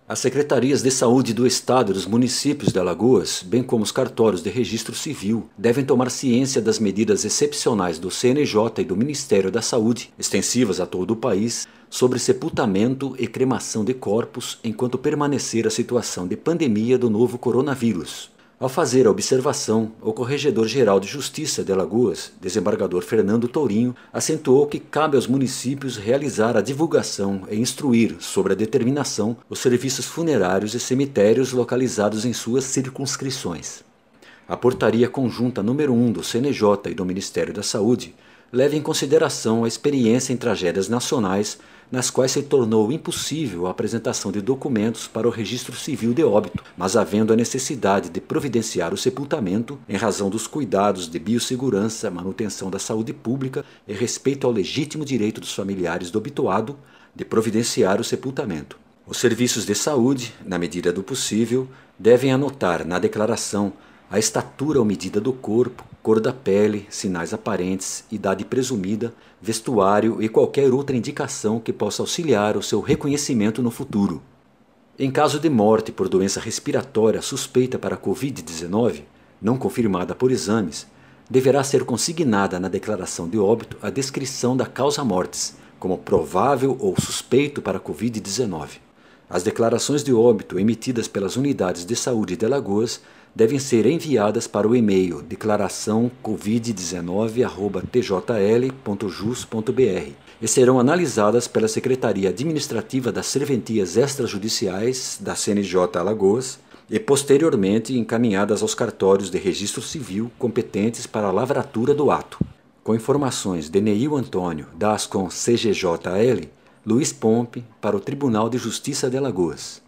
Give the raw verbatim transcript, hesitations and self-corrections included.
As secretarias de saúde do Estado e dos municípios de Alagoas, bem como os cartórios de registro civil, devem tomar ciência das medidas excepcionais do C N J e do Ministério da Saúde, extensivas a todo o país, sobre sepultamento e cremação de corpos enquanto permanecer a situação de pandemia do novo coronavírus. Ao fazer a observação, o Corregedor-Geral de Justiça de Alagoas, desembargador Fernando Tourinho, acentuou que cabe aos municípios realizar a divulgação e instruir sobre a determinação os serviços funerários e cemitérios localizados em suas circunscrições. A portaria conjunta número um do C N J e do Ministério da Saúde leva em consideração a experiência em tragédias nacionais nas quais se tornou impossível a apresentação de documentos para o registro civil de óbito, mas havendo a necessidade de providenciar o sepultamento em razão dos cuidados de biossegurança, manutenção da saúde pública e respeito ao legítimo direito dos familiares do obituado de providenciar o sepultamento. Os serviços de saúde, na medida do possível, devem anotar na declaração a estatura ou medida do corpo, cor da pele, sinais aparentes, idade presumida, vestuário e qualquer outra indicação que possa auxiliar o seu reconhecimento no futuro. Em caso de morte por doença respiratória suspeita para a covid dezenove, não confirmada por exames, deverá ser consignada na declaração de óbito a descrição da causa mortis, como provável ou suspeito para a covid dezenove. As declarações de óbito emitidas pelas unidades de saúde de Alagoas devem ser enviadas para o e-mail declaração covid dezenove arroba t j l ponto jus ponto b r e serão analisadas pela Secretaria Administrativa das Serventias Extrajudiciais da C N J Alagoas e posteriormente encaminhadas aos cartórios de registro civil competentes para a lavratura do ato. Com informações de Neil Antônio, da Ascom C G J L, Luiz Pompe, para o Tribunal de Justiça de Alagoas.